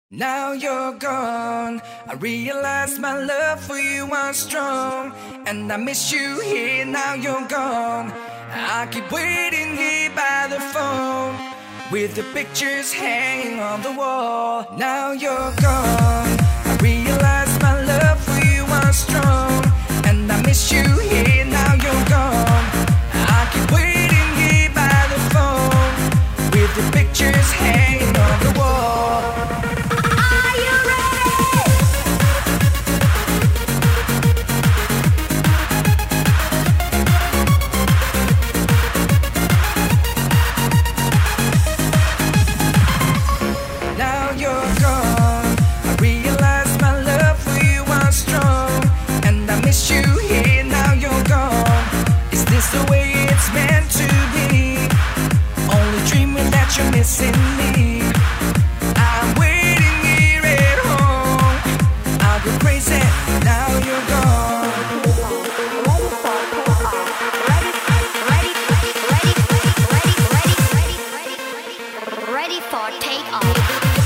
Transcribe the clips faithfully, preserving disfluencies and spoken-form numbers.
Now you're gone. I realize my love for you was strong, and I miss you here. Now you're gone. I keep waiting here by the phone, with the pictures hanging on the wall. Now you're gone. I realize my love for you was strong, and I miss you here. Now you're gone. I keep waiting here by the phone, with the pictures hanging on the wall. You're missing me. I'm waiting here at home. I'll go crazy. Now you're gone. Ready, ready, ready, ready, ready, ready, ready for takeoff.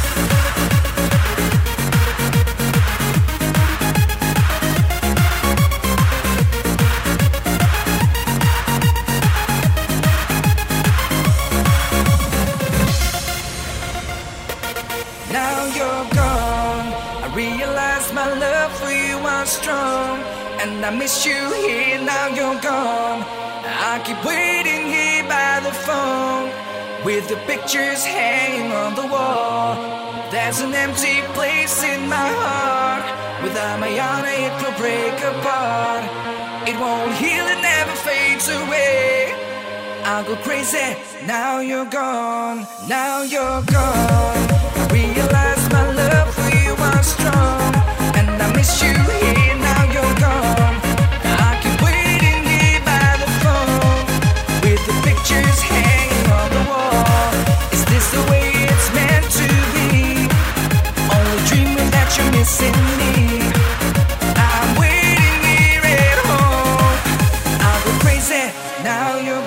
Now you're gone. I realize my love for you was strong, and I miss you here. Now you're gone. I keep waiting here by the phone, with the pictures hanging on the wall. There's an empty place in my heart. Without my honor it will break apart. It won't heal, it never fades away. I'll go crazy. Now you're gone. Now you're gone. I realize my love for you was strong, and I miss you here. Now you're gone. I keep waiting here by the phone, with the pictures hanging on the wall. Is this the way it's meant to be? Only dreaming that you're missing me. I'm waiting here at home. I'll go crazy. Now you're